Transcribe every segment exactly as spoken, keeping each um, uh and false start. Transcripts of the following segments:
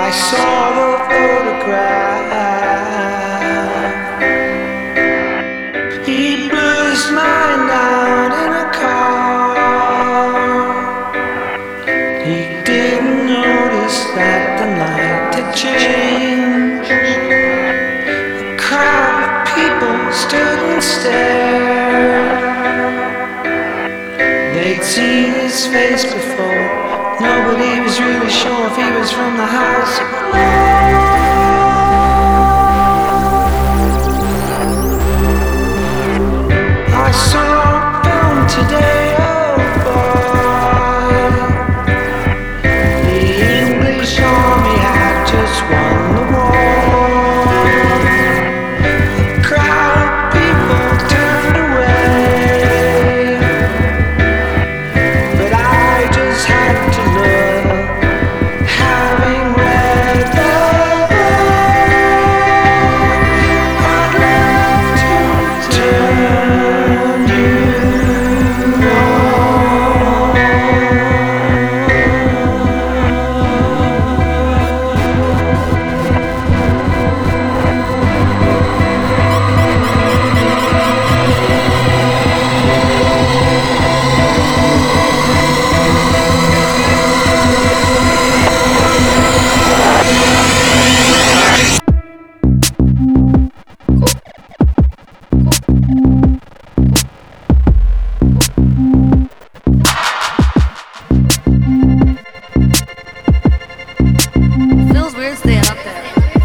I saw the photograph. He blew his mind out in a car. He didn't notice that the night had changed. A crowd of people stood and stared. They'd seen his face before. Nobody was really sure if he was from the house. I saw a film today, oh boy. The English army had just won the war. A crowd of people turned away, but I just had to look, having read the book. I'd love to turn you Feels weird staying up there.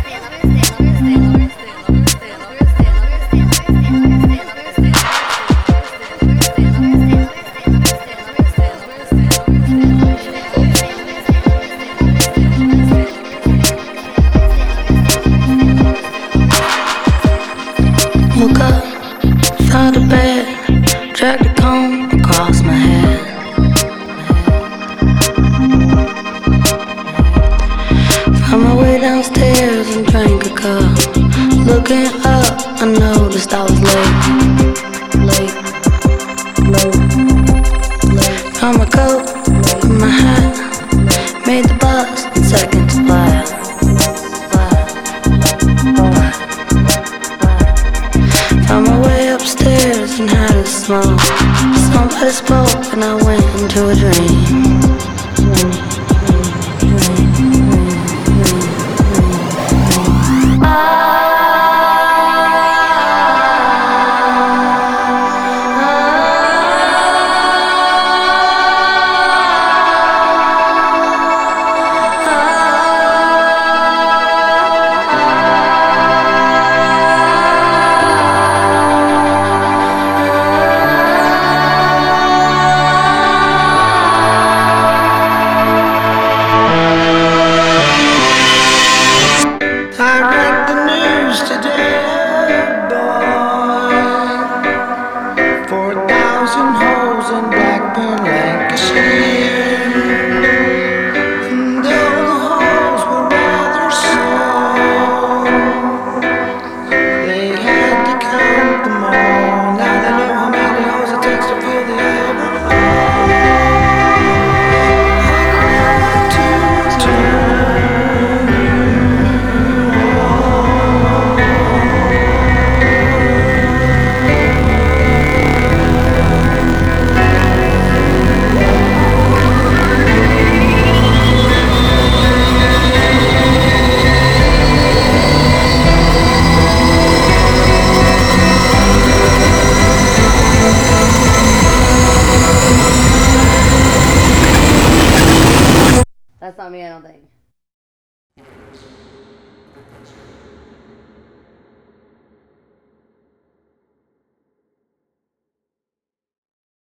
Woke up, found a bed, dragged a comb across my head. Found my way downstairs and drank a cup. Looking up, I noticed I was late. Late, late, late. Found my coat and my hat. Made the bus in seconds flat. Found my way upstairs and had a smoke. Somebody spoke and I went into a dream. I read the news today, boy. Four thousand holes in Blackburn, Lancashire. And though the holes were rather small, they had to count them all. Now they know how many holes it takes to fill the album. I'd love to turn you. That's not me, I don't think.